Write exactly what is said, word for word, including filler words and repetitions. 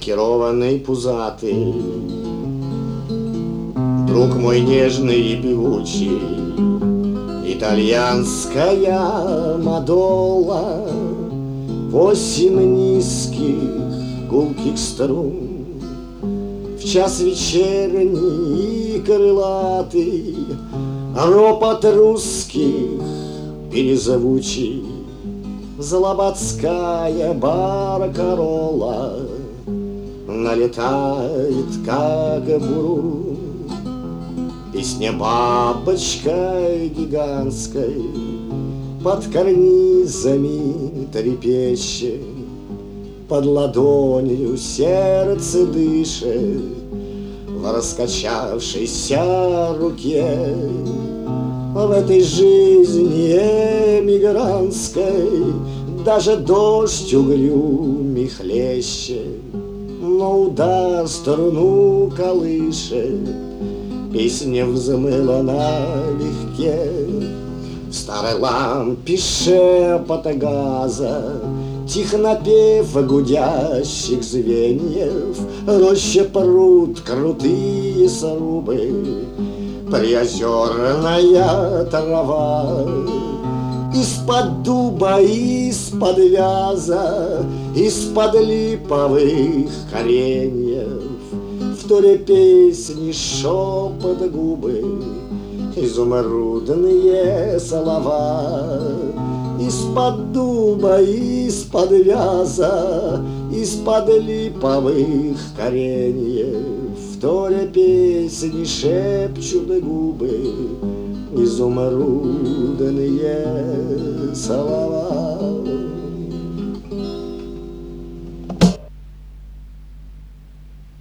лакированный пузатый, друг мой нежный и певучий, итальянская мадола, восемь низких гулких струн. В час вечерний и крылатый ропот русских перезовучий, Злободская баркарола налетает, как бурун. Песня бабочкой гигантской под карнизами трепещет, под ладонью сердце дышит в раскачавшейся руке. В этой жизни эмигрантской даже дождь угрюмый хлещет, но удар струну колышет, песня взмыла налегке. В старой лампе шепота газа тих напев гудящих звеньев, роща пруд, крутые срубы, приозерная трава. Из-под дуба, из-под вяза, из-под липовых кореньев вторя песни шепот губы, изумрудные слова. Из-под дуба, из-под вяза, из-под липовых кореньев вторя песни шепчут губы, изумрудные слова.